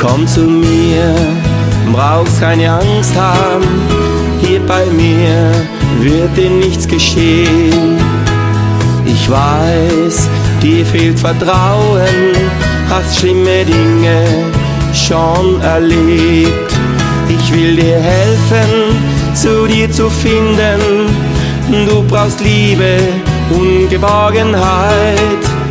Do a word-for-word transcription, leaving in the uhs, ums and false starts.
Komm zu mir, brauchst keine Angst haben, hier bei mir wird dir nichts geschehen. Ich weiß, dir fehlt Vertrauen, hast schlimme Dinge schon erlebt. Ich will dir helfen, zu dir zu finden. Du brauchst Liebe und Geborgenheit.